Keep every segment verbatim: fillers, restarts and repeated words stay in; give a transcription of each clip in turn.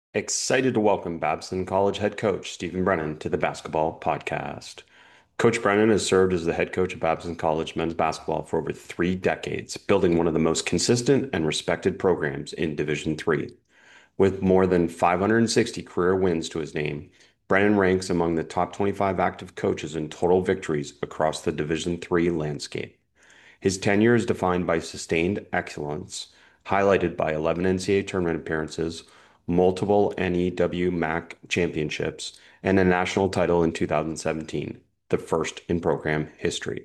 Excited to welcome Babson College head coach Stephen Brennan to the Basketball Podcast. Coach Brennan has served as the head coach of Babson College men's basketball for over three decades, building one of the most consistent and respected programs in Division three. With more than five hundred sixty career wins to his name, Brennan ranks among the top twenty-five active coaches in total victories across the Division three landscape. His tenure is defined by sustained excellence, highlighted by eleven N C double A tournament appearances, multiple N E W M A C championships, and a national title in two thousand seventeen, the first in program history.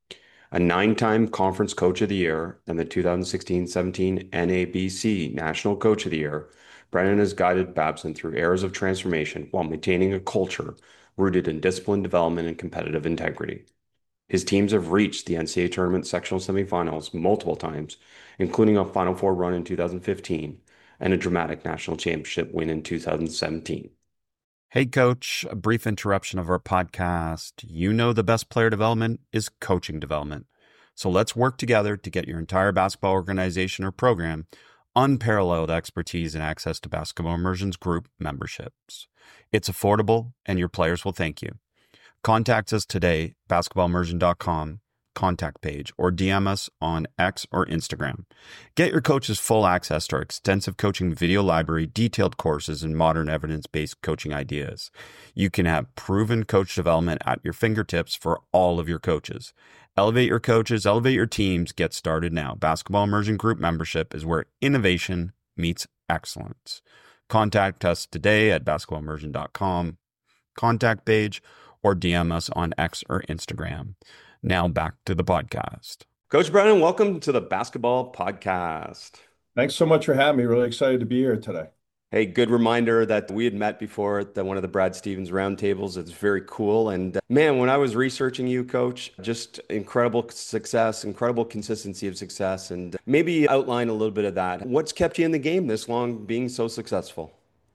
A nine-time Conference Coach of the Year and the two thousand sixteen seventeen N A B C National Coach of the Year, Brennan has guided Babson through eras of transformation while maintaining a culture rooted in discipline, development, and competitive integrity. His teams have reached the N C double A tournament sectional semifinals multiple times, including a Final Four run in two thousand fifteen and a dramatic national championship win in two thousand seventeen. Hey, Coach, a brief interruption of our podcast. You know the best player development is coaching development. So let's work together to get your entire basketball organization or program unparalleled expertise and access to Basketball Immersion's group memberships. It's affordable, and your players will thank you. Contact us today, basketball immersion dot com contact page, or D M us on X or Instagram. Get your coaches full access to our extensive coaching video library, detailed courses, and modern evidence-based coaching ideas. You can have proven coach development at your fingertips for all of your coaches. Elevate your coaches, elevate your teams. Get started now. Basketball Immersion Group membership is where innovation meets excellence. Contact us today at basketball immersion dot com contact page, or D M us on X or Instagram. Now back to the podcast. Coach Brennan, welcome to the Basketball Podcast. Thanks so much for having me. Really excited to be here today. Hey, good reminder that we had met before at the, one of the Brad Stevens roundtables. It's very cool. And uh, man, when I was researching you, Coach, just incredible success, incredible consistency of success. And maybe outline a little bit of that. What's kept you in the game this long, being so successful?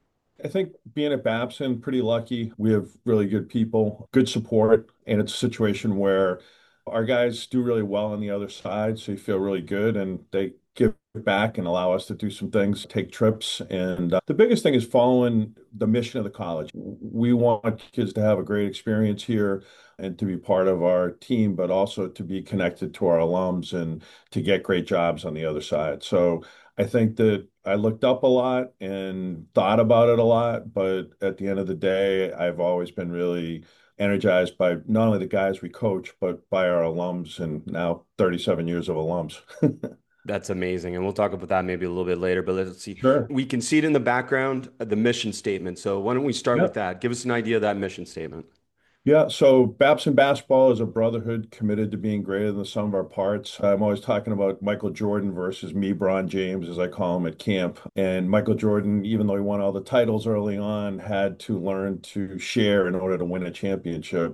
I think being at Babson, pretty lucky. We have really good people, good support, and it's a situation where our guys do really well on the other side, so you feel really good, and they give back and allow us to do some things, take trips. And uh, the biggest thing is following the mission of the college. We want kids to have a great experience here and to be part of our team, but also to be connected to our alums and to get great jobs on the other side. So I think that I looked up a lot and thought about it a lot, but at the end of the day, I've always been really energized by not only the guys we coach, but by our alums and now thirty-seven years of alums. That's amazing. And we'll talk about that maybe a little bit later, but let's see. Sure. We can see it in the background, uh, the mission statement. So why don't we start with Yeah. that? Give us an idea of that mission statement. Yeah, so Babson basketball is a brotherhood committed to being greater than the sum of our parts. I'm always talking about Michael Jordan versus me, Bron James, as I call him at camp. And Michael Jordan, even though he won all the titles early on, had to learn to share in order to win a championship.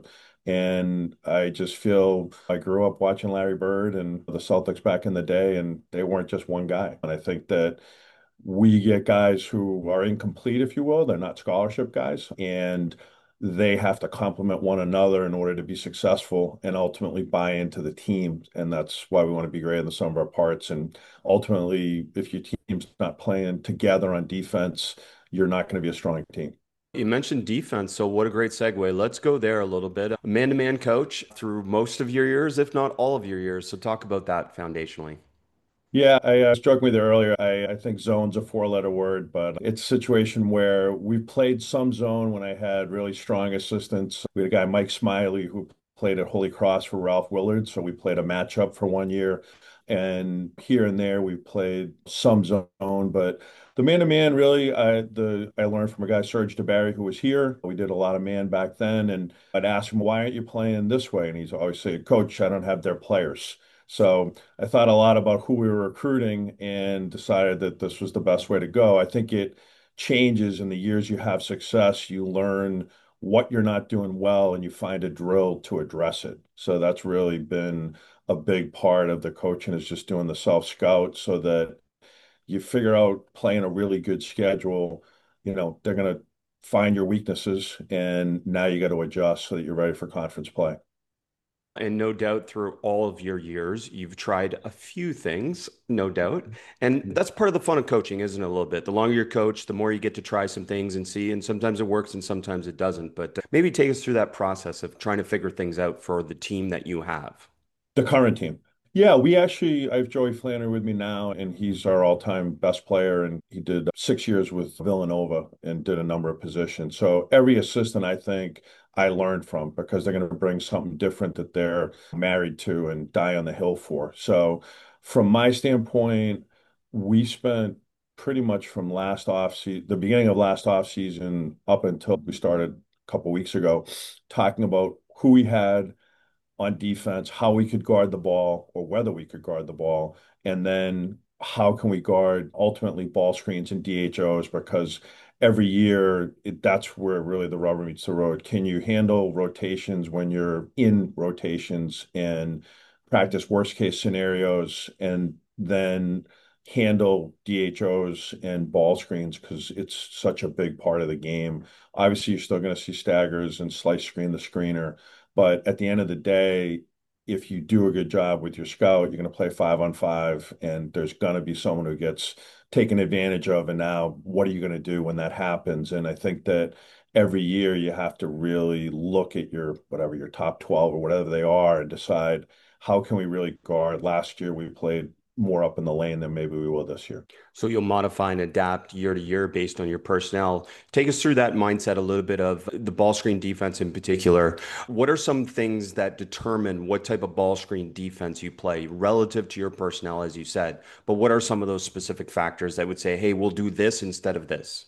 And I just feel I grew up watching Larry Bird and the Celtics back in the day, and they weren't just one guy. And I think that we get guys who are incomplete, if you will. They're not scholarship guys, and they have to complement one another in order to be successful and ultimately buy into the team. And that's why we want to be great in the sum of our parts. And ultimately, if your team's not playing together on defense, you're not going to be a strong team. You mentioned defense, so what a great segue. Let's go there a little bit. Man-to-man coach through most of your years, if not all of your years. So talk about that foundationally. Yeah, I uh, struck me there earlier. I, I think zone's a four-letter word, but it's a situation where we've played some zone when I had really strong assistants. We had a guy, Mike Smiley, who played at Holy Cross for Ralph Willard, so we played a matchup for one year. And here and there, we played some zone, but the man-to-man really, I the I learned from a guy, Serge DeBarry, who was here. We did a lot of man back then, and I'd ask him, "Why aren't you playing this way?" And he's always saying, "Coach, I don't have their players." So I thought a lot about who we were recruiting and decided that this was the best way to go. I think it changes in the years you have success. You learn what you're not doing well and you find a drill to address it. So that's really been a big part of the coaching is just doing the self-scout so that you figure out playing a really good schedule. You know, they're going to find your weaknesses and now you got to adjust so that you're ready for conference play. And no doubt through all of your years, you've tried a few things, no doubt. And that's part of the fun of coaching, isn't it? A little bit. The longer you're coached, the more you get to try some things and see. And sometimes it works and sometimes it doesn't. But uh, maybe take us through that process of trying to figure things out for the team that you have. The current team. Yeah, we actually, I have Joey Flannery with me now, and he's our all-time best player. And he did six years with Villanova and did a number of positions. So every assistant, I think, I learned from because they're going to bring something different that they're married to and die on the hill for. So from my standpoint, we spent pretty much from last off season, the beginning of last off season up until we started a couple weeks ago, talking about who we had on defense, how we could guard the ball or whether we could guard the ball, and then how can we guard ultimately ball screens and D H Os because every year it, that's where really the rubber meets the road. Can you handle rotations when you're in rotations and practice worst case scenarios and then handle D H Os and ball screens because it's such a big part of the game. Obviously, you're still going to see staggers and slice screen the screener, but at the end of the day, if you do a good job with your scout, you're going to play five on five, and there's going to be someone who gets taken advantage of. And now, what are you going to do when that happens? And I think that every year you have to really look at your whatever your top twelve or whatever they are and decide how can we really guard. Last year, we played more up in the lane than maybe we will this year. So you'll modify and adapt year to year based on your personnel. Take us through that mindset a little bit of the ball screen defense in particular. What are some things that determine what type of ball screen defense you play relative to your personnel, as you said? But what are some of those specific factors that would say, hey, we'll do this instead of this?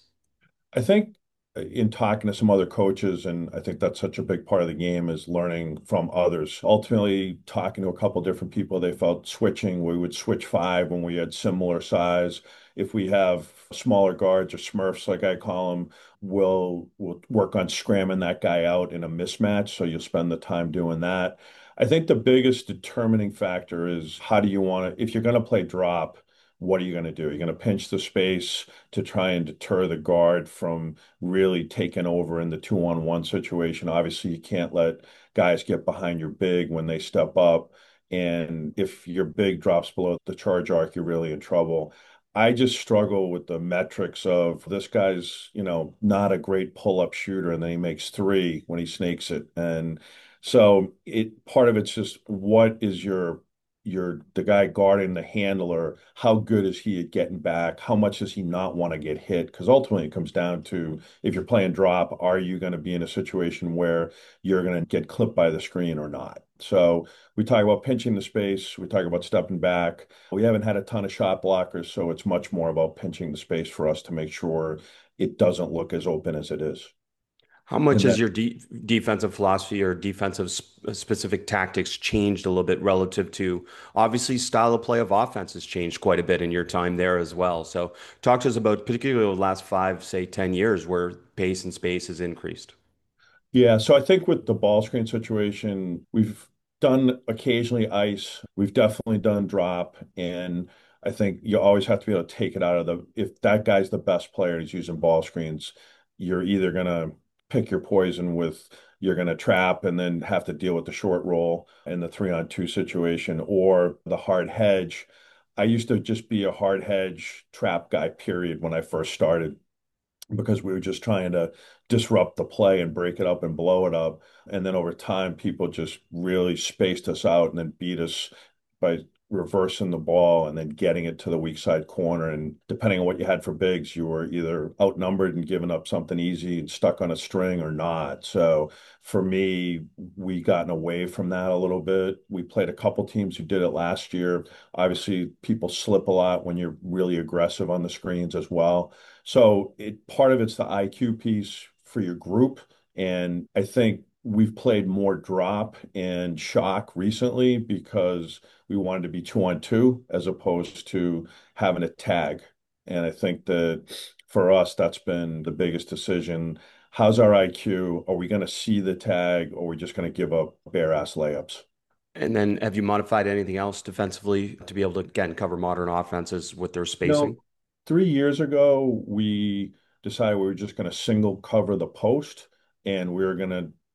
I think in talking to some other coaches, and I think that's such a big part of the game is learning from others. Ultimately, talking to a couple different people, they felt switching. We would switch five when we had similar size. If we have smaller guards or Smurfs, like I call them, we'll we'll work on scramming that guy out in a mismatch. So you'll spend the time doing that. I think the biggest determining factor is how do you want to, if you're going to play drop, what are you going to do? You're going to pinch the space to try and deter the guard from really taking over in the two on one situation. Obviously, you can't let guys get behind your big when they step up. And if your big drops below the charge arc, you're really in trouble. I just struggle with the metrics of this guy's, you know, not a great pull-up shooter, and then he makes three when he snakes it. And so it part of it's just what is your your the guy guarding the handler, how good is he at getting back? How much does he not want to get hit? Because ultimately it comes down to if you're playing drop, are you going to be in a situation where you're going to get clipped by the screen or not? So we talk about pinching the space, we talk about stepping back. We haven't had a ton of shot blockers, so it's much more about pinching the space for us to make sure it doesn't look as open as it is. How much And then has your de defensive philosophy or defensive sp specific tactics changed a little bit relative to obviously style of play of offense has changed quite a bit in your time there as well. So talk to us about particularly the last five, say ten years where pace and space has increased. Yeah, so I think with the ball screen situation, we've done occasionally ice. We've definitely done drop. And I think you always have to be able to take it out of the, if that guy's the best player and he's using ball screens, you're either going to pick your poison with, you're going to trap and then have to deal with the short roll and the three on two situation or the hard hedge. I used to just be a hard hedge trap guy, period, when I first started because we were just trying to disrupt the play and break it up and blow it up. And then over time, people just really spaced us out and then beat us by reversing the ball and then getting it to the weak side corner. And depending on what you had for bigs, you were either outnumbered and giving up something easy and stuck on a string or not. So for me, we gotten away from that a little bit. We played a couple teams who did it last year. Obviously, people slip a lot when you're really aggressive on the screens as well. So it part of it's the I Q piece for your group. And I think we've played more drop and shock recently because we wanted to be two on two as opposed to having a tag. And I think that for us, that's been the biggest decision. How's our I Q? Are we going to see the tag or are we just going to give up bare ass layups? And then have you modified anything else defensively to be able to again cover modern offenses with their You know, spacing? three years ago, we decided we were just going to single cover the post and we were going to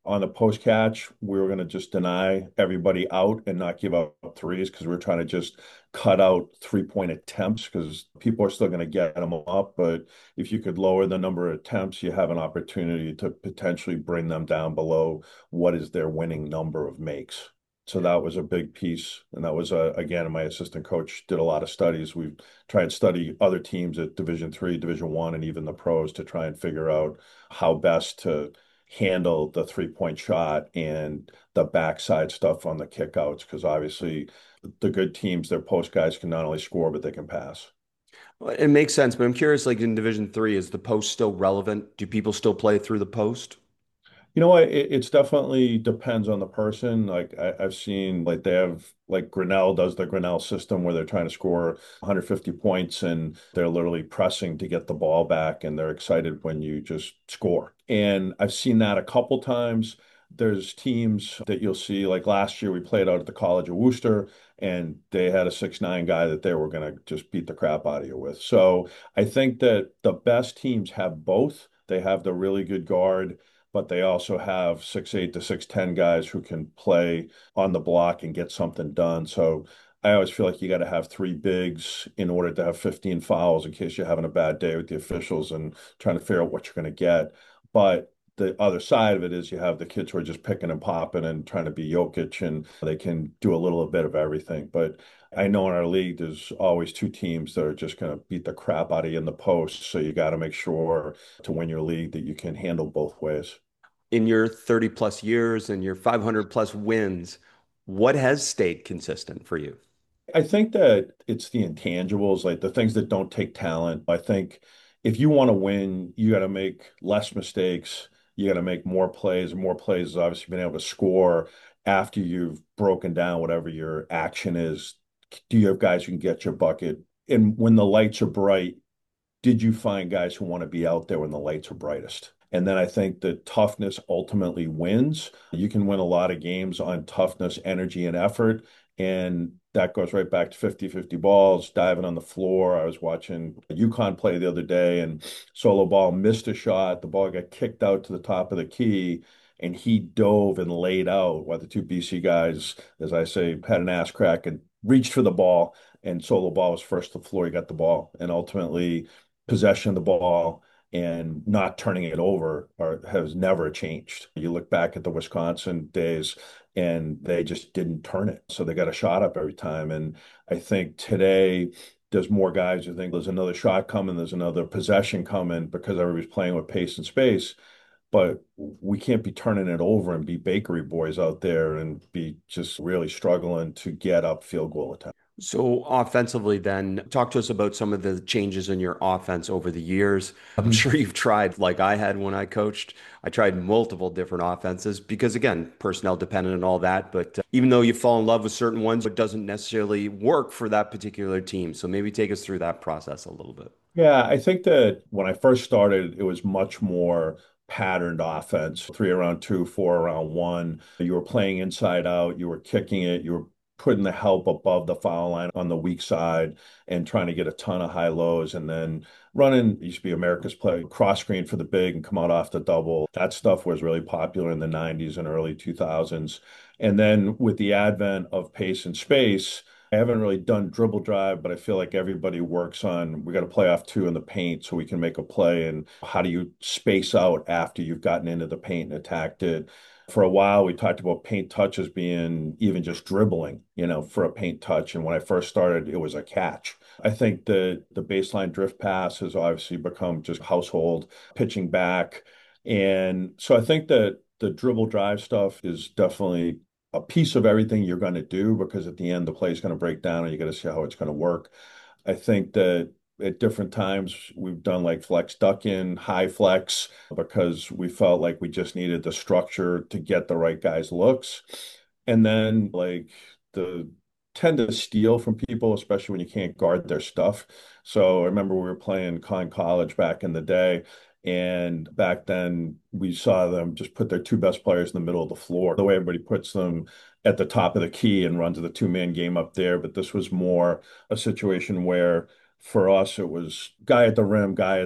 on the post catch, we were going to just deny everybody out and not give up threes because we were trying to just cut out three point attempts because people are still going to get them up. But if you could lower the number of attempts, you have an opportunity to potentially bring them down below what is their winning number of makes. So that was a big piece. And that was, uh, again, my assistant coach did a lot of studies. We tried to study other teams at Division three, Division one, and even the pros to try and figure out how best to handle the three point shot and the backside stuff on the kickouts. Because obviously, the good teams, their post guys can not only score, but they can pass. Well, it makes sense, but I'm curious, like in Division Three, is the post still relevant? Do people still play through the post? You know what? It, it's definitely depends on the person. Like I, I've seen, like they have, like Grinnell does the Grinnell system where they're trying to score one hundred fifty points and they're literally pressing to get the ball back and they're excited when you just score. And I've seen that a couple times. There's teams that you'll see, like last year we played out at the College of Worcester and they had a six nine guy that they were going to just beat the crap out of you with. So I think that the best teams have both. They have the really good guard, but they also have six eight to six ten guys who can play on the block and get something done. So I always feel like you got to have three bigs in order to have fifteen fouls in case you're having a bad day with the officials and trying to figure out what you're going to get. But the other side of it is you have the kids who are just picking and popping and trying to be Jokic and they can do a little bit of everything. But I know in our league, there's always two teams that are just going to beat the crap out of you in the post. So you got to make sure to win your league that you can handle both ways. In your thirty plus years and your five hundred plus wins, what has stayed consistent for you? I think that it's the intangibles, like the things that don't take talent. I think if you want to win, you got to make less mistakes. You got to make more plays. And more plays is obviously being able to score after you've broken down whatever your action is. Do you have guys who can get your bucket? And when the lights are bright, did you find guys who want to be out there when the lights are brightest? And then I think that toughness ultimately wins. You can win a lot of games on toughness, energy, and effort. And that goes right back to fifty fifty balls, diving on the floor. I was watching UConn play the other day and solo ball missed a shot. The ball got kicked out to the top of the key and he dove and laid out while the two B C guys, as I say, had an ass crack and reached for the ball. And solo ball was first to the floor. He got the ball. And ultimately, possession of the ball and not turning it over are, has never changed. You look back at the Wisconsin days and they just didn't turn it. So they got a shot up every time. And I think today there's more guys who think there's another shot coming, there's another possession coming because everybody's playing with pace and space. But we can't be turning it over and be bakery boys out there and be just really struggling to get up field goal attempts. So offensively, then talk to us about some of the changes in your offense over the years. I'm sure you've tried, like I had when I coached. I tried multiple different offenses because, again, personnel dependent and all that. But uh, even though you fall in love with certain ones, it doesn't necessarily work for that particular team. So maybe take us through that process a little bit. Yeah, I think that when I first started, it was much more patterned offense, three around two, four around one. You were playing inside out, you were kicking it, you were putting the help above the foul line on the weak side and trying to get a ton of high lows and then running used to be America's play cross screen for the big and come out off the double. That stuff was really popular in the nineties and early two thousands. And then with the advent of pace and space, I haven't really done dribble drive, but I feel like everybody works on we got to play off two in the paint so we can make a play. And how do you space out after you've gotten into the paint and attacked it? For a while, we talked about paint touches being even just dribbling, you know, for a paint touch. And when I first started, it was a catch. I think the the baseline drift pass has obviously become just household pitching back. And so I think that the dribble drive stuff is definitely a piece of everything you're going to do because at the end the play is going to break down and you got to see how it's going to work. I think that at different times we've done like flex duck in, high flex because we felt like we just needed the structure to get the right guys looks. And then like the tend to steal from people, especially when you can't guard their stuff. So I remember we were playing Con College back in the day. And back then, we saw them just put their two best players in the middle of the floor. The way everybody puts them at the top of the key and runs the two-man game up there. But this was more a situation where, for us, it was guy at the rim, guy at the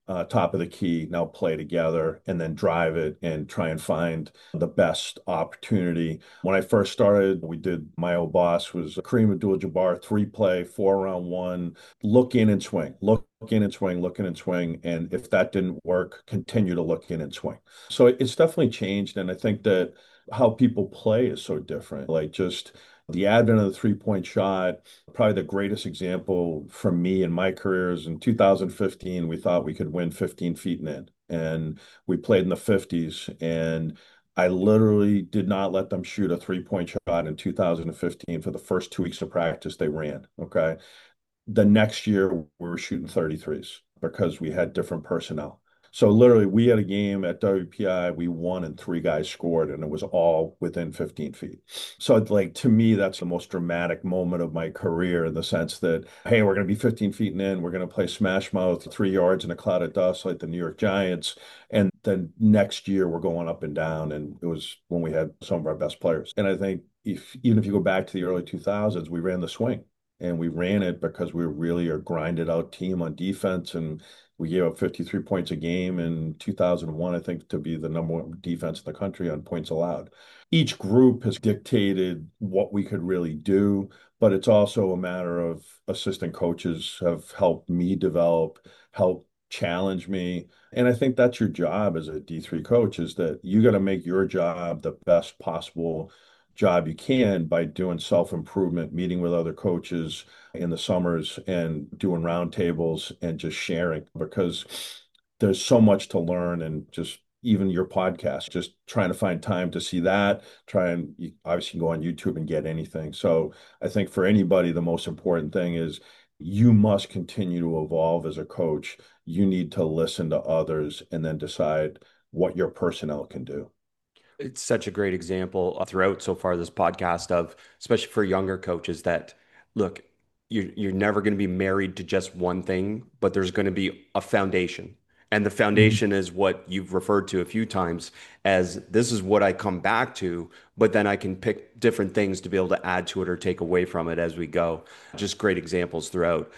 uh, top of the key, now play together and then drive it and try and find the best opportunity. When I first started, we did, my old boss was Kareem Abdul-Jabbar, three play, four round one, look in and swing, look in and swing, look in and swing. And if that didn't work, continue to look in and swing. So it's definitely changed. And I think that how people play is so different. Like just the advent of the three-point shot, probably the greatest example for me in my career is in two thousand fifteen, we thought we could win fifteen feet and in. And we played in the fifties. And I literally did not let them shoot a three-point shot in two thousand fifteen for the first two weeks of practice they ran. Okay. The next year, we were shooting thirty-threes because we had different personnel. So literally, we had a game at W P I, we won and three guys scored, and it was all within fifteen feet. So, like, to me, that's the most dramatic moment of my career in the sense that, hey, we're going to be fifteen feet and in, we're going to play smash mouth, three yards in a cloud of dust like the New York Giants. And then next year, we're going up and down. And it was when we had some of our best players. And I think if even if you go back to the early two thousands, we ran the swing. And we ran it because we were really a grinded out team on defense. And we gave up fifty-three points a game in two thousand one, I think, to be the number one defense in the country on points allowed. Each group has dictated what we could really do, but it's also a matter of assistant coaches have helped me develop, help challenge me. And I think that's your job as a D three coach is that you got to make your job the best possible job you can by doing self-improvement, meeting with other coaches in the summers and doing roundtables and just sharing because there's so much to learn and just even your podcast, just trying to find time to see that, try and you obviously go on YouTube and get anything. So I think for anybody, the most important thing is you must continue to evolve as a coach. You need to listen to others and then decide what your personnel can do. It's such a great example throughout so far this podcast of, especially for younger coaches, that look, you're you're never going to be married to just one thing, but there's going to be a foundation. And the Mhm. foundation is what you've referred to a few times as this is what I come back to, but then I can pick different things to be able to add to it or take away from it as we go. Just great examples throughout.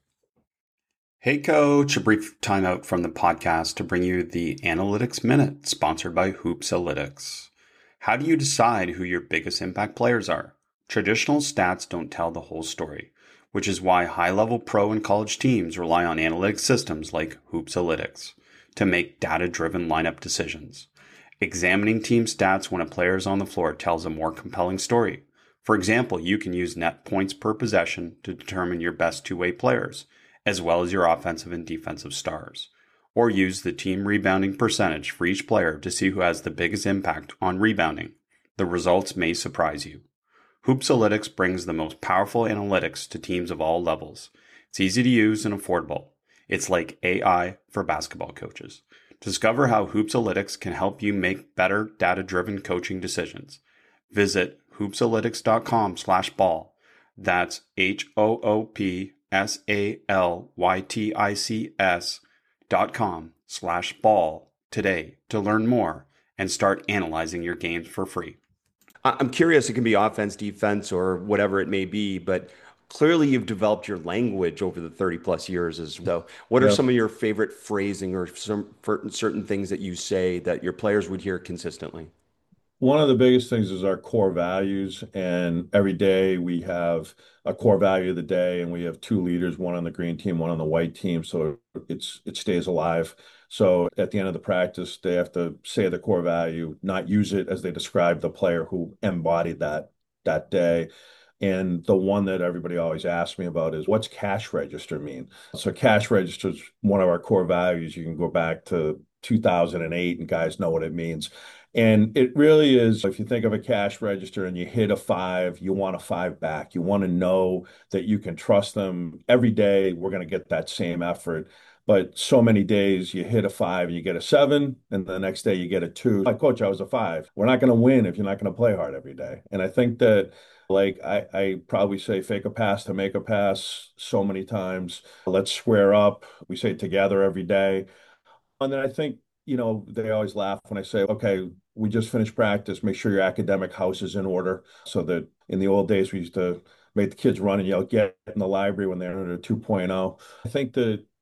Hey, Coach, a brief timeout from the podcast to bring you the Analytics Minute, sponsored by Hoopsalytics. How do you decide who your biggest impact players are? Traditional stats don't tell the whole story, which is why high-level pro and college teams rely on analytics systems like Hoopsalytics to make data-driven lineup decisions. Examining team stats when a player is on the floor tells a more compelling story. For example, you can use net points per possession to determine your best two-way players, as well as your offensive and defensive stars. Or use the team rebounding percentage for each player to see who has the biggest impact on rebounding. The results may surprise you. Hoopsalytics brings the most powerful analytics to teams of all levels. It's easy to use and affordable. It's like A I for basketball coaches. Discover how Hoopsalytics can help you make better data-driven coaching decisions. Visit hoopsalytics.com slash ball. That's H O O P S A L Y T I C S dot com slash ball today to learn more and start analyzing your games for free. I- I'm curious, it can be offense, defense, or whatever it may be, but clearly you've developed your language over the thirty plus years as well. What are Yeah. some of your favorite phrasing or some for certain things that you say that your players would hear consistently? One of the biggest things is our core values. And every day we have a core value of the day, and we have two leaders, one on the green team, one on the white team. So it's it stays alive. So at the end of the practice, they have to say the core value, not use it as they describe the player who embodied that that day. And the one that everybody always asks me about is what's cash register mean? So cash register is one of our core values. You can go back to two thousand eight and guys know what it means. And it really is, if you think of a cash register and you hit a five, you want a five back. You want to know that you can trust them every day. We're going to get that same effort. But so many days you hit a five and you get a seven, and the next day you get a two. Like, coach, I was a five. We're not going to win if you're not going to play hard every day. And I think that, like, I, I probably say fake a pass to make a pass so many times. Let's square up. We say together every day. And then I think, you know, they always laugh when I say, okay, we just finished practice. Make sure your academic house is in order. So that in the old days, we used to make the kids run and yell, get in the library when they're under 2.0. I think that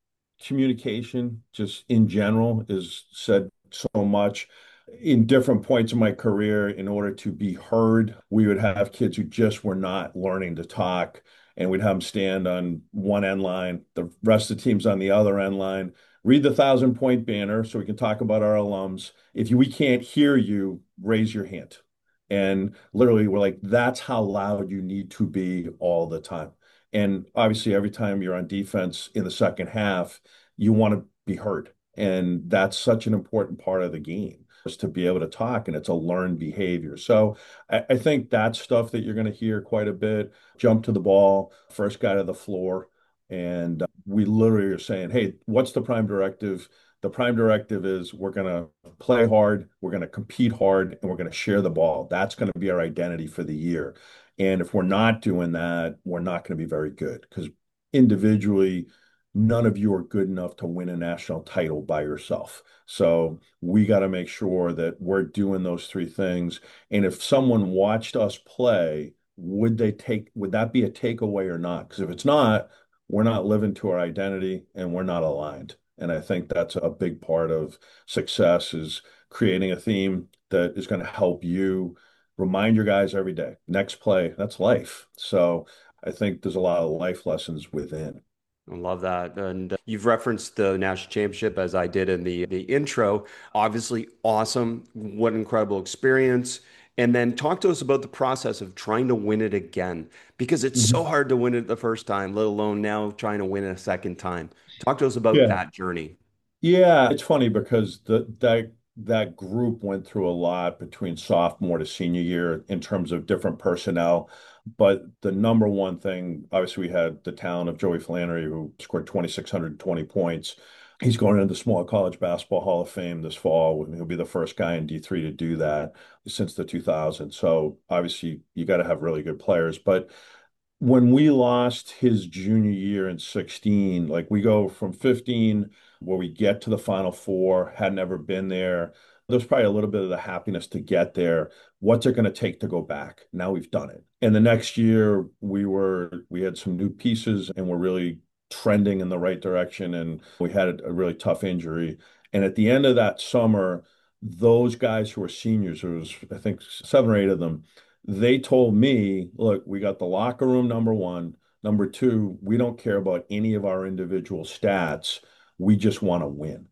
communication, just in general, is said so much. In different points of my career, in order to be heard, we would have kids who just were not learning to talk, and we'd have them stand on one end line, the rest of the team's on the other end line. Read the thousand point banner so we can talk about our alums. If you, we can't hear you, raise your hand. And literally, we're like, that's how loud you need to be all the time. And obviously, every time you're on defense in the second half, you want to be heard. And that's such an important part of the game is to be able to talk, and it's a learned behavior. So I, I think that's stuff that you're going to hear quite a bit. Jump to the ball, first guy to the floor. And uh, we literally are saying, hey, what's the prime directive? The prime directive is we're going to play hard, we're going to compete hard, and we're going to share the ball. That's going to be our identity for the year. And if we're not doing that, we're not going to be very good because individually, none of you are good enough to win a national title by yourself. So we got to make sure that we're doing those three things. And if someone watched us play, would they take, would that be a takeaway or not? Because if it's not, we're not living to our identity and we're not aligned. And I think that's a big part of success is creating a theme that is going to help you remind your guys every day. Next play, that's life. So I think there's a lot of life lessons within. I love that. And uh, you've referenced the national championship as I did in the the intro. Obviously, awesome. What an incredible experience. And then talk to us about the process of trying to win it again, because it's so Mhm. hard to win it the first time, let alone now trying to win it a second time. Talk to us about Yeah. that journey. Yeah, it's funny because the that that group went through a lot between sophomore to senior year in terms of different personnel. But the number one thing, obviously, we had the talent of Joey Flannery, who scored two thousand six hundred twenty points. He's going into the Small College Basketball Hall of Fame this fall. He'll be the first guy in D three to do that since the two thousands. So obviously, you got to have really good players. But when we lost his junior year in sixteen, like we go from fifteen where we get to the Final Four, had never been there. There's probably a little bit of the happiness to get there. What's it going to take to go back? Now we've done it. And the next year we were we had some new pieces and we're really trending in the right direction. And we had a really tough injury. And at the end of that summer, those guys who were seniors, there was I think seven or eight of them, they told me, look, we got the locker room, number one. Number two, we don't care about any of our individual stats. We just want to win.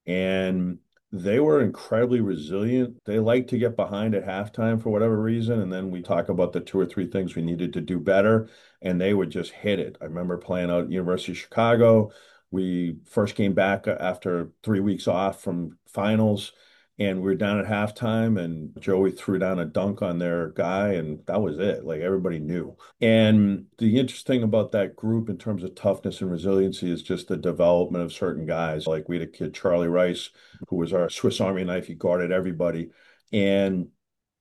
And they were incredibly resilient. They like to get behind at halftime for whatever reason. And then we talk about the two or three things we needed to do better. And they would just hit it. I remember playing out at University of Chicago. We first came back after three weeks off from finals. And we were down at halftime, and Joey threw down a dunk on their guy, and that was it. Like everybody knew. And the interesting about that group in terms of toughness and resiliency is just the development of certain guys. Like we had a kid, Charlie Rice, who was our Swiss Army knife. He guarded everybody. And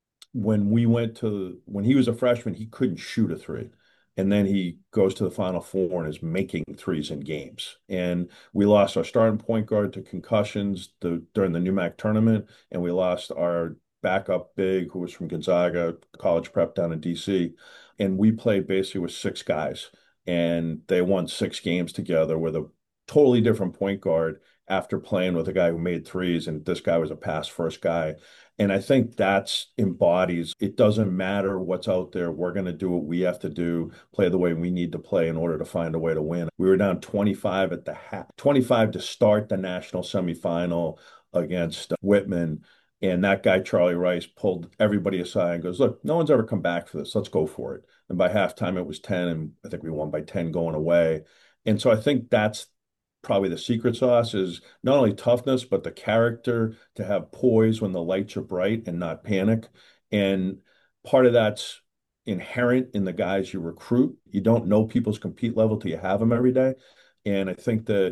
when we went to when he was a freshman, he couldn't shoot a three. And then he goes to the Final Four and is making threes in games. And we lost our starting point guard to concussions the, during the N M A C tournament, and we lost our backup big who was from Gonzaga college prep down in D C. And we played basically with six guys, and they won six games together with a totally different point guard after playing with a guy who made threes, and this guy was a pass first guy. And I think that's embodies it doesn't matter what's out there. We're going to do what we have to do, play the way we need to play in order to find a way to win. We were down twenty-five at the half, twenty-five to start the national semifinal against Whitman. And that guy, Charlie Rice, pulled everybody aside and goes, look, no one's ever come back for this. Let's go for it. And by halftime, it was ten. And I think we won by ten going away. And so I think that's probably the secret sauce is not only toughness, but the character to have poise when the lights are bright and not panic. And part of that's inherent in the guys you recruit. You don't know people's compete level till you have them every day. And I think that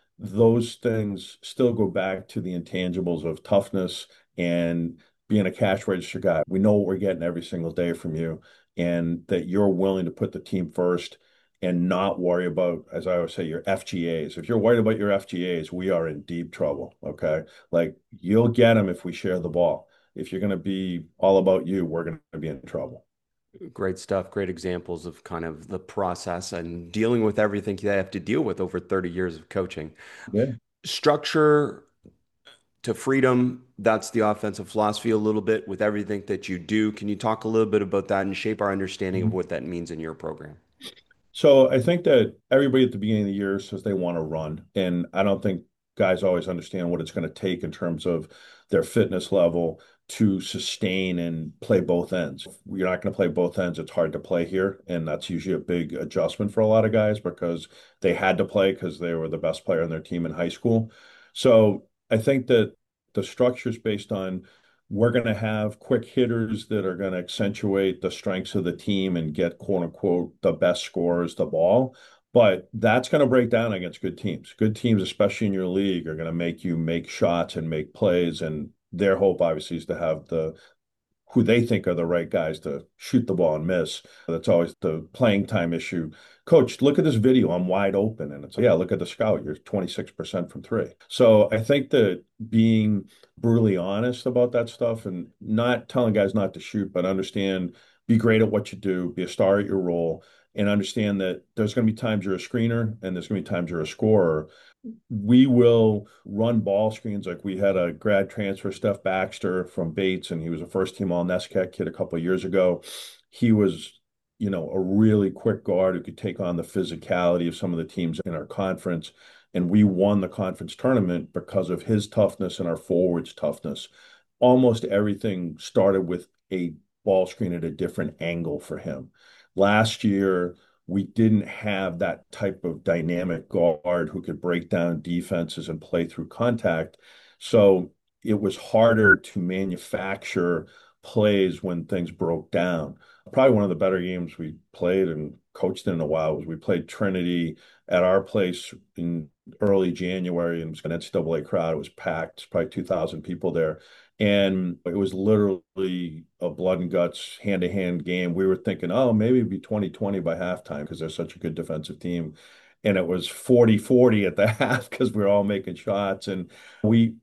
those things still go back to the intangibles of toughness and being a cash register guy. We know what we're getting every single day from you, and that you're willing to put the team first and not worry about, as I always say, your F G As. If you're worried about your F G As, we are in deep trouble. Okay. Like you'll get them if we share the ball. If you're going to be all about you, we're going to be in trouble. Great stuff. Great examples of kind of the process and dealing with everything they have to deal with over thirty years of coaching. Yeah. Structure to freedom, that's the offensive philosophy a little bit with everything that you do. Can you talk a little bit about that and shape our understanding of what that means in your program? So I think that everybody at the beginning of the year says they want to run, and I don't think guys always understand what it's going to take in terms of their fitness level to sustain and play both ends. If you're not going to play both ends, it's hard to play here, and that's usually a big adjustment for a lot of guys because they had to play because they were the best player on their team in high school. So I think that the structure is based on we're going to have quick hitters that are going to accentuate the strengths of the team and get quote unquote the best scorers the ball. But that's going to break down against good teams. Good teams, especially in your league, are going to make you make shots and make plays. And their hope, obviously, is to have the who they think are the right guys to shoot the ball and miss. That's always the playing time issue. Coach, look at this video. I'm wide open. And it's like, yeah, look at the scout. You're twenty-six percent from three. So I think that being brutally honest about that stuff and not telling guys not to shoot, but understand, be great at what you do, be a star at your role, and understand that there's going to be times you're a screener and there's going to be times you're a scorer. We will run ball screens. Like we had a grad transfer, Steph Baxter from Bates, and he was a first team all NESCAC kid a couple of years ago. He was, you know, a really quick guard who could take on the physicality of some of the teams in our conference. And we won the conference tournament because of his toughness and our forwards' toughness. Almost everything started with a ball screen at a different angle for him. Last year, we didn't have that type of dynamic guard who could break down defenses and play through contact. So it was harder to manufacture plays when things broke down. Probably one of the better games we played and coached in a while was we played Trinity at our place in early January, and it was an N C double A crowd. It was packed, it's probably two thousand people there. And it was literally a blood and guts hand to hand game. We were thinking, oh, maybe it'd be twenty twenty by halftime because they're such a good defensive team. And it was forty forty at the half because we were all making shots. And we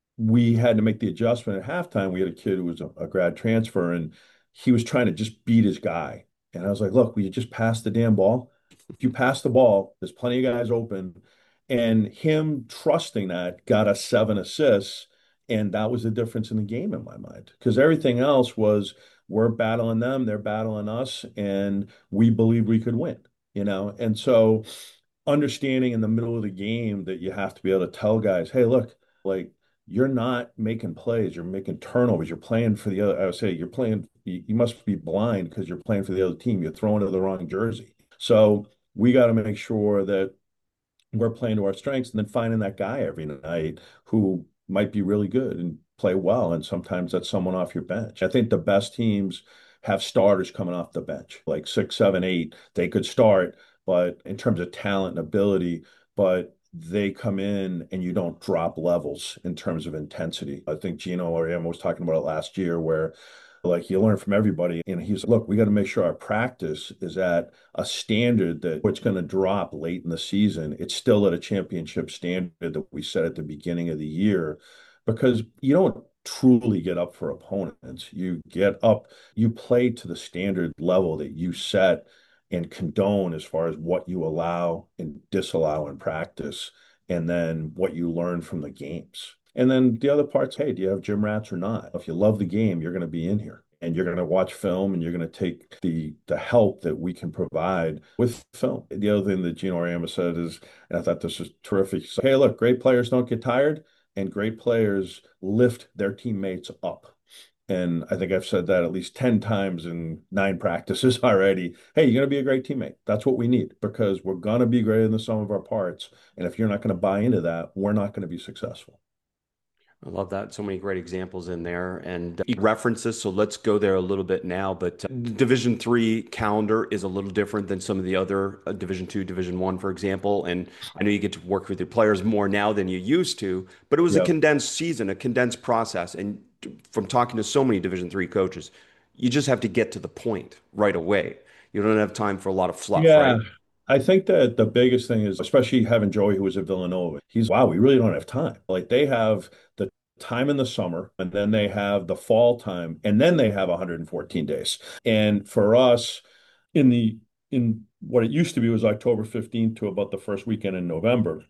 we had to make the adjustment at halftime. We had a kid who was a, a grad transfer and he was trying to just beat his guy. And I was like, look, will you just pass the damn ball? If you pass the ball, there's plenty of guys open. And him trusting that got us seven assists. And that was the difference in the game in my mind. Because everything else was we're battling them, they're battling us, and we believe we could win, you know? And so understanding in the middle of the game that you have to be able to tell guys, hey, look, like you're not making plays, you're making turnovers, you're playing for the other. I would say you're playing, you, you must be blind because you're playing for the other team. You're throwing to the wrong jersey. So we got to make sure that we're playing to our strengths and then finding that guy every night who might be really good and play well. And sometimes that's someone off your bench. I think the best teams have starters coming off the bench, like six, seven, eight. They could start, but in terms of talent and ability, but they come in and you don't drop levels in terms of intensity. I think Gino Auriemma was talking about it last year where like you learn from everybody. And he's, look, we got to make sure our practice is at a standard that it's going to drop late in the season. It's still at a championship standard that we set at the beginning of the year because you don't truly get up for opponents. You get up, you play to the standard level that you set and condone as far as what you allow and disallow in practice, and then what you learn from the games. And then the other part's, hey, do you have gym rats or not? If you love the game, you're going to be in here and you're going to watch film and you're going to take the the help that we can provide with film. The other thing that Gino Auriemma said is, and I thought this was terrific. So, hey, look, great players don't get tired and great players lift their teammates up. And I think I've said that at least ten times in nine practices already. Hey, you're going to be a great teammate. That's what we need because we're going to be greater than the sum of our parts. And if you're not going to buy into that, we're not going to be successful. I love that. So many great examples in there and references. So let's go there a little bit now. But uh, Division three calendar is a little different than some of the other uh, Division two, Division one, for example. And I know you get to work with your players more now than you used to, but it was a Yeah. condensed season, a condensed process. And from talking to so many Division three coaches, you just have to get to the point right away. You don't have time for a lot of fluff, Yeah. right? I think that the biggest thing is, especially having Joey, who was at Villanova, he's, wow, we really don't have time. Like they have the time in the summer, and then they have the fall time, and then they have one hundred fourteen days. And for us, in the in what it used to be was October fifteenth to about the first weekend in November.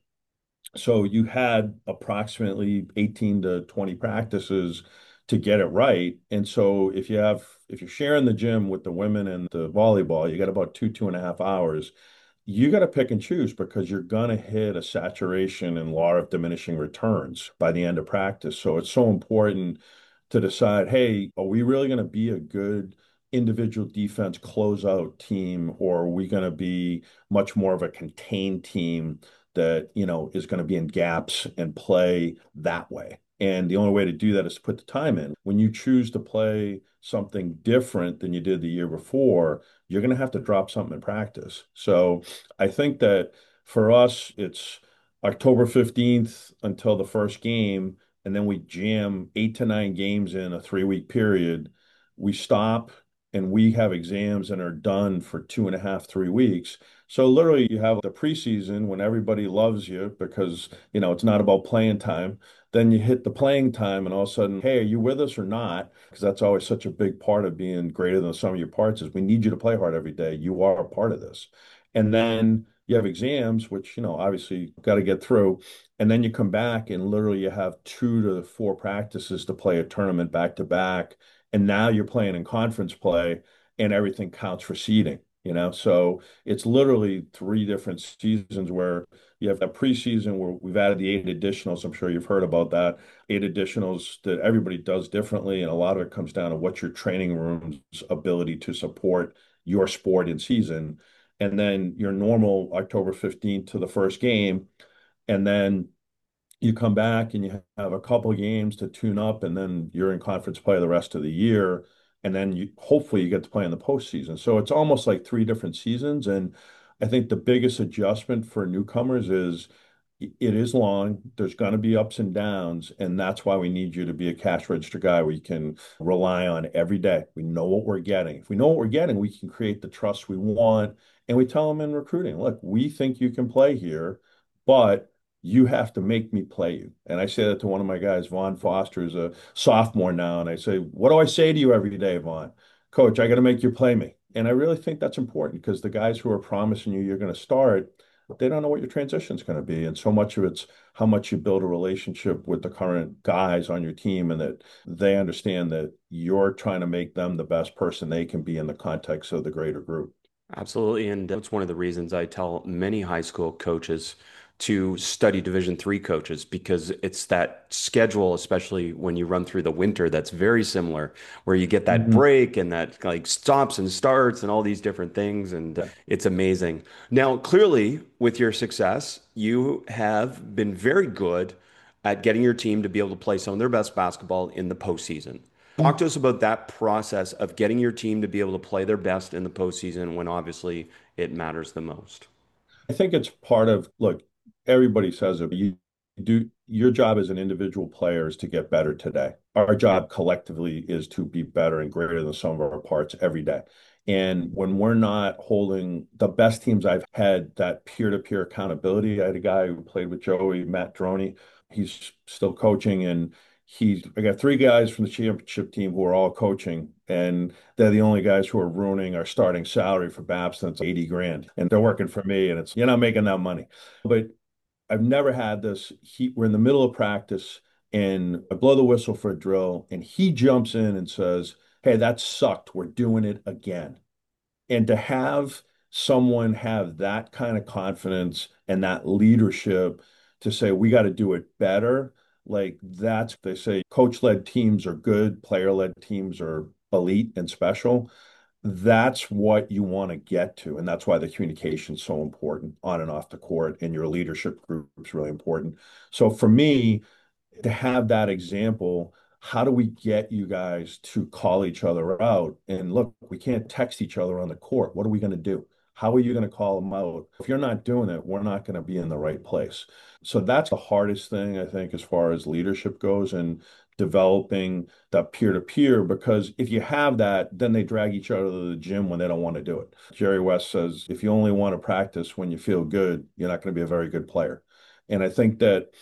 So you had approximately eighteen to twenty practices to get it right. And so if you have if you're sharing the gym with the women and the volleyball, you got about two, two and a half hours. You got to pick and choose because you're gonna hit a saturation and law of diminishing returns by the end of practice. So it's so important to decide, hey, are we really gonna be a good individual defense closeout team, or are we gonna be much more of a contained team that, you know, is going to be in gaps and play that way. And the only way to do that is to put the time in. When you choose to play something different than you did the year before, you're going to have to drop something in practice. So I think that for us, it's October fifteenth until the first game, and then we jam eight to nine games in a three week period. We stop and we have exams and are done for two and a half, three weeks. So literally you have the preseason when everybody loves you because, you know, it's not about playing time. Then you hit the playing time and all of a sudden, hey, are you with us or not? Because that's always such a big part of being greater than the sum of your parts is we need you to play hard every day. You are a part of this. And then you have exams, which, you know, obviously got to get through. And then you come back and literally you have two to four practices to play a tournament back to back. And now you're playing in conference play and everything counts for seeding, you know? So it's literally three different seasons where you have that preseason where we've added the eight additionals. I'm sure you've heard about that. Eight additionals that everybody does differently. And a lot of it comes down to what's your training room's ability to support your sport in season. And then your normal October fifteenth to the first game. And then you come back and you have a couple of games to tune up, and then you're in conference play the rest of the year. And then you hopefully you get to play in the postseason. So it's almost like three different seasons. And I think the biggest adjustment for newcomers is it is long. There's going to be ups and downs. And that's why we need you to be a cash register guy we can rely on every day. We know what we're getting. If we know what we're getting, we can create the trust we want. And we tell them in recruiting, look, we think you can play here, but you have to make me play you. And I say that to one of my guys, Vaughn Foster, is a sophomore now. And I say, what do I say to you every day, Vaughn? Coach, I got to make you play me. And I really think that's important because the guys who are promising you you're going to start, they don't know what your transition is going to be. And so much of it's how much you build a relationship with the current guys on your team and that they understand that you're trying to make them the best person they can be in the context of the greater group. Absolutely. And that's one of the reasons I tell many high school coaches to study Division three coaches because it's that schedule, especially when you run through the winter, that's very similar, where you get that Mhm. break and that like stops and starts and all these different things. And Yeah. it's amazing. Now, clearly, with your success, you have been very good at getting your team to be able to play some of their best basketball in the postseason. Talk to us about that process of getting your team to be able to play their best in the postseason when obviously it matters the most. I think it's part of, look, everybody says it. You do your job as an individual player is to get better today. Our job collectively is to be better and greater than the sum of our parts every day. And when we're not holding the best teams I've had that peer-to-peer accountability, I had a guy who played with Joey, Matt Droney. He's still coaching, and he's I got three guys from the championship team who are all coaching, and they're the only guys who are ruining our starting salary for Babson. It's eighty grand, and they're working for me, and it's you're not making that money. But I've never had this. He, we're in the middle of practice, and I blow the whistle for a drill, and he jumps in and says, "Hey, that sucked. We're doing it again." And to have someone have that kind of confidence and that leadership to say, we got to do it better, like that's, they say coach-led teams are good, player-led teams are elite and special. That's what you want to get to. And that's why the communication is so important on and off the court, and your leadership group is really important. So for me, to have that example, how do we get you guys to call each other out? And look, we can't text each other on the court. What are we going to do? How are you going to call them out? If you're not doing it, we're not going to be in the right place. So that's the hardest thing, I think, as far as leadership goes and developing that peer to peer. Because if you have that, then they drag each other to the gym when they don't want to do it. Jerry West says, if you only want to practice when you feel good, you're not going to be a very good player. And I think that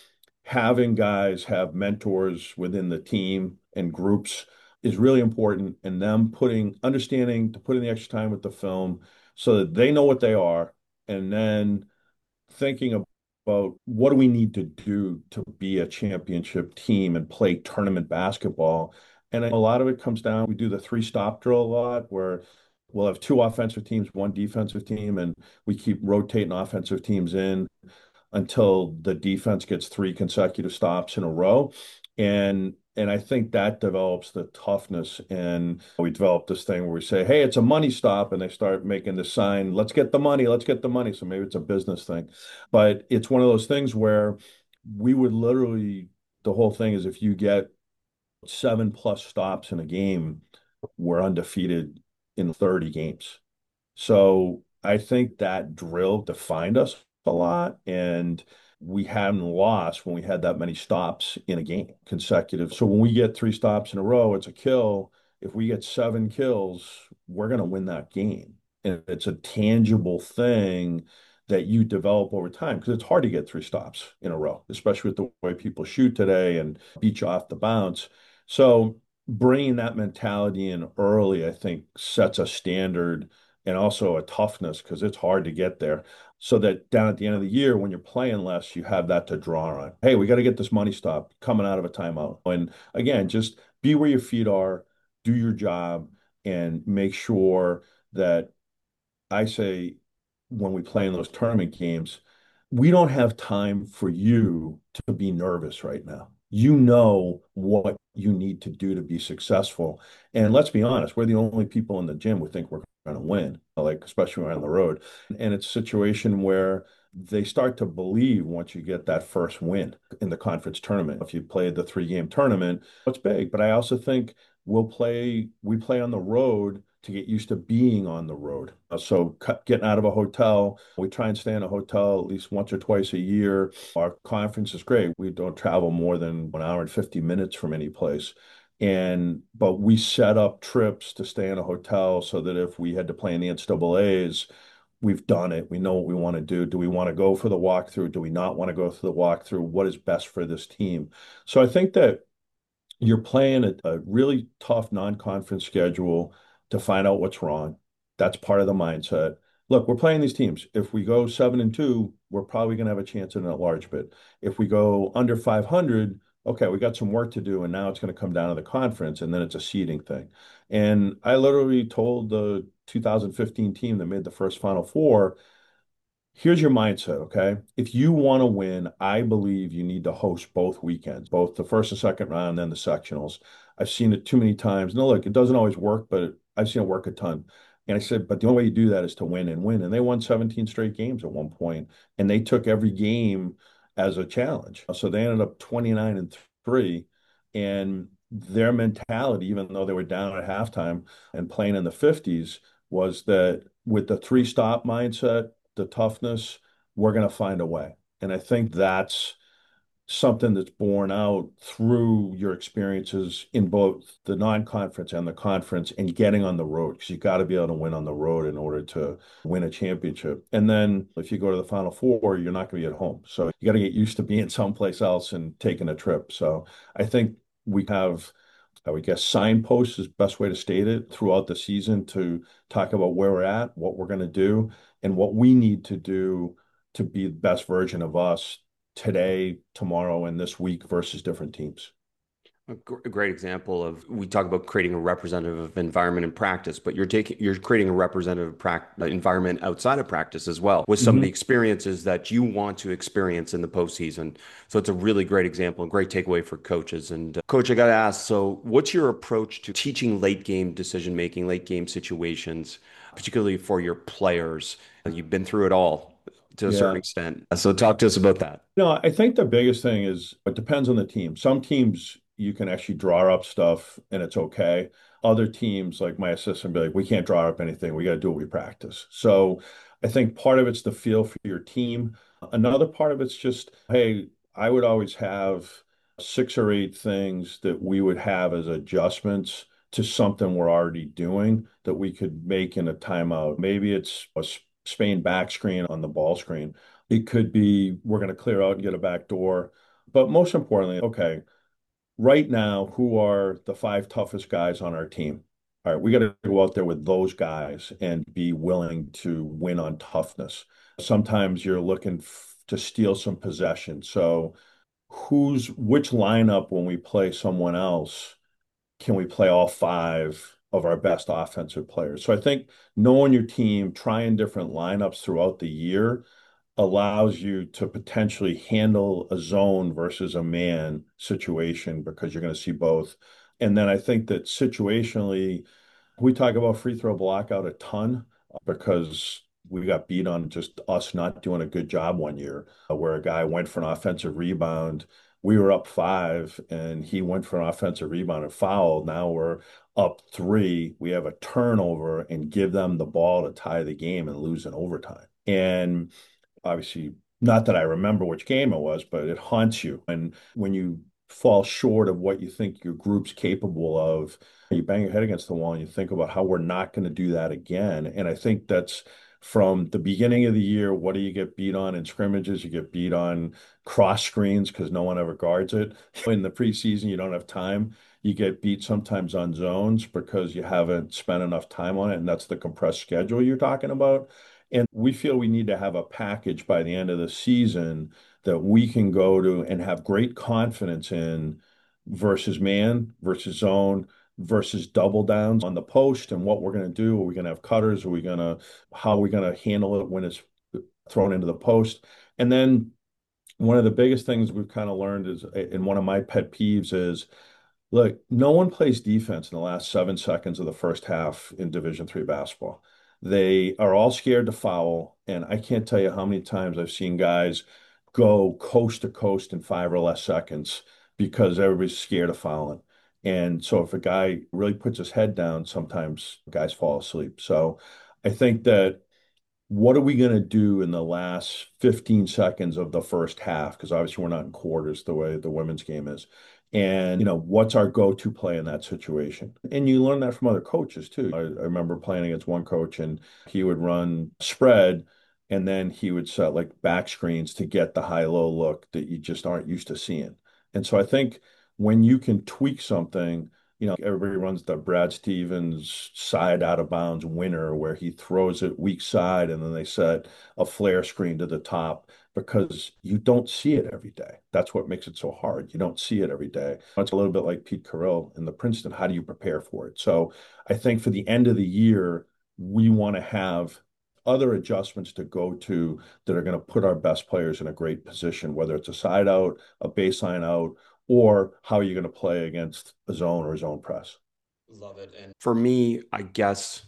having guys have mentors within the team and groups is really important, and them putting understanding to put in the extra time with the film so that they know what they are, and then thinking about what do we need to do to be a championship team and play tournament basketball. And a lot of it comes down, we do the three stop drill a lot where we'll have two offensive teams, one defensive team, and we keep rotating offensive teams in until the defense gets three consecutive stops in a row. And and I think that develops the toughness. And we develop this thing where we say, hey, it's a money stop. And they start making the sign, let's get the money, let's get the money. So maybe it's a business thing. But it's one of those things where we would literally, the whole thing is if you get seven plus stops in a game, we're undefeated in thirty games. So I think that drill defined us a lot, and we hadn't lost when we had that many stops in a game consecutive. So when we get three stops in a row, it's a kill. If we get seven kills, we're going to win that game. And it's a tangible thing that you develop over time because it's hard to get three stops in a row, especially with the way people shoot today and beat you off the bounce. So bringing that mentality in early, I think, sets a standard and also a toughness because it's hard to get there. So that down at the end of the year, when you're playing less, you have that to draw on. Hey, we got to get this money stop coming out of a timeout. And again, just be where your feet are, do your job, and make sure that I say when we play in those tournament games, we don't have time for you to be nervous right now. You know what you need to do to be successful. And let's be honest, we're the only people in the gym who think we're going to win, like especially when we're on the road. And it's a situation where they start to believe once you get that first win in the conference tournament. If you played the three game tournament, it's big. But I also think we'll play, we play on the road to get used to being on the road. Uh, So getting out of a hotel, we try and stay in a hotel at least once or twice a year. Our conference is great. We don't travel more than one hour and fifty minutes from any place. And but we set up trips to stay in a hotel so that if we had to play in the N C double A's, we've done it. We know what we want to do. Do we want to go for the walkthrough? Do we not want to go for the walkthrough? What is best for this team? So I think that you're playing a, a really tough non-conference schedule to find out what's wrong. That's part of the mindset. Look, we're playing these teams. If we go seven and two, we're probably going to have a chance in a large bit. If we go under five hundred, okay, we got some work to do, and now it's going to come down to the conference, and then it's a seeding thing. And I literally told the two thousand fifteen team that made the first Final Four, here's your mindset, okay? If you want to win, I believe you need to host both weekends, both the first and second round, and then the sectionals. I've seen it too many times. No, look, it doesn't always work, but I've seen it work a ton. And I said, but the only way you do that is to win and win. And they won seventeen straight games at one point, and they took every game as a challenge. So they ended up twenty-nine and three. And their mentality, even though they were down at halftime and playing in the fifties, was that with the three stop mindset, the toughness, we're going to find a way. And I think that's something that's borne out through your experiences in both the non-conference and the conference and getting on the road because you got to be able to win on the road in order to win a championship. And then if you go to the Final Four, you're not going to be at home. So you got to get used to being someplace else and taking a trip. So I think we have, I would guess, signposts is the best way to state it throughout the season to talk about where we're at, what we're going to do, and what we need to do to be the best version of us today, tomorrow, and this week versus different teams. A gr- a great example of we talk about creating a representative environment in practice, but you're taking you're creating a representative prac- environment outside of practice as well with some of the Mhm. experiences that you want to experience in the postseason. So it's a really great example and great takeaway for coaches. And uh, coach, I got to ask, so what's your approach to teaching late game decision making, late game situations, particularly for your players? You've been through it all to a certain Yeah. extent. So talk to us about that. No, I think the biggest thing is it depends on the team. Some teams you can actually draw up stuff and it's okay. Other teams, like my assistant, be like, we can't draw up anything. We got to do what we practice. So I think part of it's the feel for your team. Another part of it's just, hey, I would always have six or eight things that we would have as adjustments to something we're already doing that we could make in a timeout. Maybe it's a Spain back screen on the ball screen. It could be we're going to clear out and get a back door. But most importantly, okay, right now, who are the five toughest guys on our team? All right, we got to go out there with those guys and be willing to win on toughness. Sometimes you're looking f to steal some possession. So, who's which lineup when we play someone else? Can we play all five of our best offensive players? So I think knowing your team, trying different lineups throughout the year allows you to potentially handle a zone versus a man situation because you're going to see both. And then I think that situationally, we talk about free throw blockout a ton because we got beat on just us not doing a good job one year, uh, where a guy went for an offensive rebound. We were up five and he went for an offensive rebound and fouled. Now we're up three. We have a turnover and give them the ball to tie the game and lose in overtime. And obviously, not that I remember which game it was, but it haunts you. And when you fall short of what you think your group's capable of, you bang your head against the wall and you think about how we're not going to do that again. And I think that's from the beginning of the year. What do you get beat on in scrimmages? You get beat on cross screens because no one ever guards it. In the preseason, you don't have time. You get beat sometimes on zones because you haven't spent enough time on it. And that's the compressed schedule you're talking about. And we feel we need to have a package by the end of the season that we can go to and have great confidence in versus man, versus zone, versus double downs on the post and what we're going to do. Are we going to have cutters? Are we going to, how are we going to handle it when it's thrown into the post? And then one of the biggest things we've kind of learned is, and one of my pet peeves is, look, no one plays defense in the last seven seconds of the first half in Division three basketball. They are all scared to foul, and I can't tell you how many times I've seen guys go coast to coast in five or less seconds because everybody's scared of fouling. And so if a guy really puts his head down, sometimes guys fall asleep. So I think that what are we going to do in the last fifteen seconds of the first half? Because obviously we're not in quarters the way the women's game is. And, you know, what's our go-to play in that situation? And you learn that from other coaches too. I, I remember playing against one coach and he would run spread and then he would set like back screens to get the high-low look that you just aren't used to seeing. And so I think when you can tweak something, you know, everybody runs the Brad Stevens side out of bounds winner where he throws it weak side and then they set a flare screen to the top because you don't see it every day. That's what makes it so hard. You don't see it every day. It's a little bit like Pete Carroll in the Princeton. How do you prepare for it? So I think for the end of the year, we want to have other adjustments to go to that are going to put our best players in a great position, whether it's a side out, a baseline out, or how are you going to play against a zone or a zone press? Love it. And for me, I guess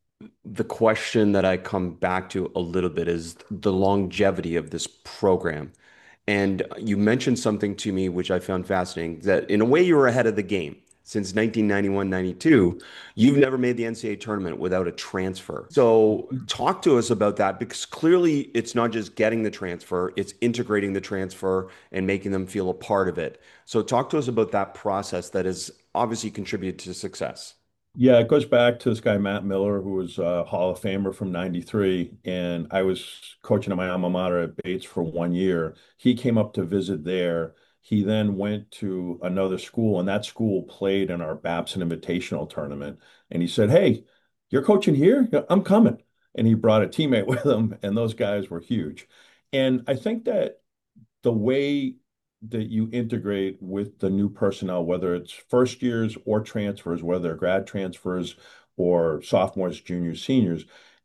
the question that I come back to a little bit is the longevity of this program. And you mentioned something to me which I found fascinating, that in a way you were ahead of the game. Since nineteen ninety-one ninety-two, you've never made the N C double A tournament without a transfer. So talk to us about that because clearly it's not just getting the transfer, it's integrating the transfer and making them feel a part of it. So talk to us about that process that has obviously contributed to success. Yeah, it goes back to this guy, Matt Miller, who was a Hall of Famer from ninety-three. And I was coaching at my alma mater at Bates for one year. He came up to visit there. He then went to another school, and that school played in our Babson Invitational tournament. And he said, "Hey, you're coaching here? Yeah, I'm coming." And he brought a teammate with him, and those guys were huge. And I think that the way that you integrate with the new personnel, whether it's first years or transfers, whether they're grad transfers or sophomores, juniors, seniors,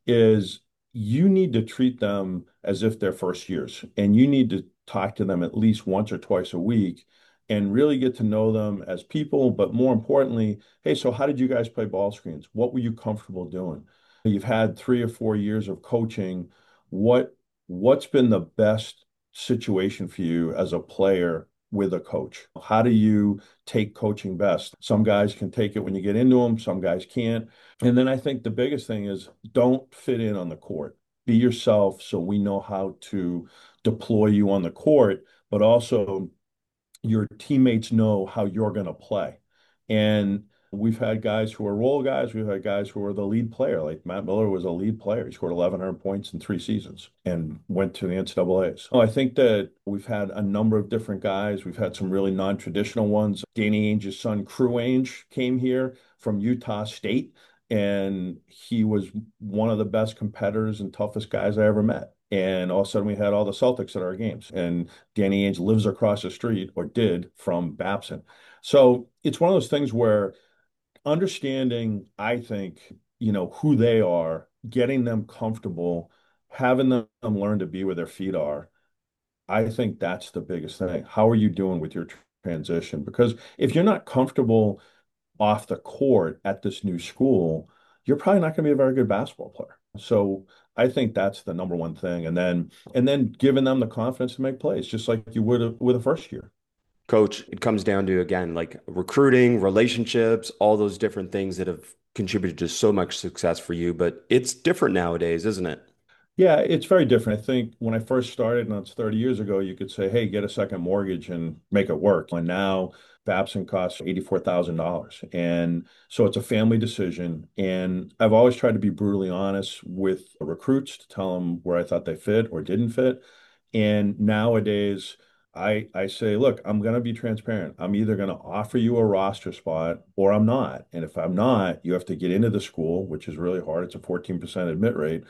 is you need to treat them as if they're first years. And you need to talk to them at least once or twice a week and really get to know them as people. But more importantly, hey, so how did you guys play ball screens? What were you comfortable doing? You've had three or four years of coaching. What what's been the best situation for you as a player with a coach? How do you take coaching best? Some guys can take it when you get into them, some guys can't. And then I think the biggest thing is don't fit in on the court. Be yourself so we know how to deploy you on the court, but also your teammates know how you're going to play. And We've had guys who are role guys. We've had guys who are the lead player. Like Matt Miller was a lead player. He scored eleven hundred points in three seasons and went to the N C double A. So I think that we've had a number of different guys. We've had some really non-traditional ones. Danny Ainge's son, Crew Ainge, came here from Utah State, and he was one of the best competitors and toughest guys I ever met. And all of a sudden, we had all the Celtics at our games. And Danny Ainge lives across the street, or did, from Babson. So it's one of those things where understanding, I think, you know, who they are, getting them comfortable, having them learn to be where their feet are. I think that's the biggest thing. How are you doing with your transition? Because if you're not comfortable off the court at this new school, you're probably not going to be a very good basketball player. So I think that's the number one thing. And then and then giving them the confidence to make plays, just like you would with a first year. Coach, it comes down to, again, like recruiting, relationships, all those different things that have contributed to so much success for you. But it's different nowadays, isn't it? Yeah, it's very different. I think when I first started, and that's thirty years ago, you could say, hey, get a second mortgage and make it work. And now Babson costs eighty-four thousand dollars. And so it's a family decision. And I've always tried to be brutally honest with recruits to tell them where I thought they fit or didn't fit. And nowadays, I I say, look, I'm going to be transparent. I'm either going to offer you a roster spot or I'm not. And if I'm not, you have to get into the school, which is really hard. It's a fourteen percent admit rate.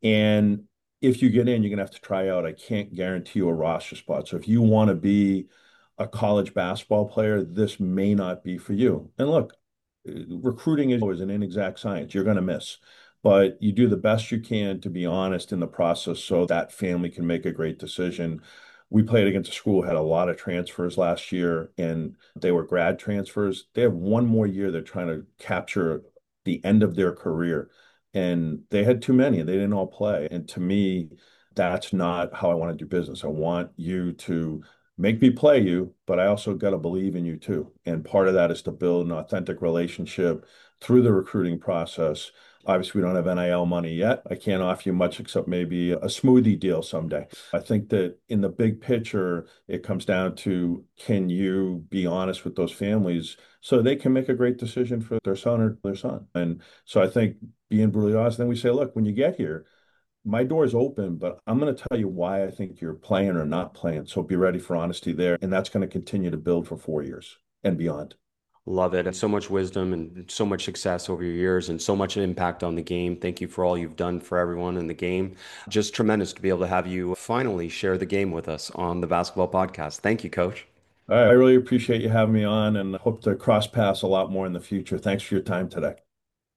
And if you get in, you're going to have to try out. I can't guarantee you a roster spot. So if you want to be a college basketball player, this may not be for you. And look, recruiting is always an inexact science. You're going to miss, but you do the best you can to be honest in the process so that family can make a great decision. We played against a school who had a lot of transfers last year, and they were grad transfers. They have one more year. They're trying to capture the end of their career, and they had too many, and they didn't all play. And to me, that's not how I want to do business. I want you to make me play you, but I also got to believe in you too. And part of that is to build an authentic relationship through the recruiting process. Obviously, we don't have N I L money yet. I can't offer you much except maybe a smoothie deal someday. I think that in the big picture, it comes down to, can you be honest with those families so they can make a great decision for their son or their son? And so I think being brutally honest, then we say, look, when you get here, my door is open, but I'm going to tell you why I think you're playing or not playing. So be ready for honesty there. And that's going to continue to build for four years and beyond. Love it. So much wisdom and so much success over your years and so much impact on the game. Thank you for all you've done for everyone in the game. Just tremendous to be able to have you finally share the game with us on the basketball podcast. Thank you, Coach. All right. I really appreciate you having me on and hope to cross paths a lot more in the future. Thanks for your time today.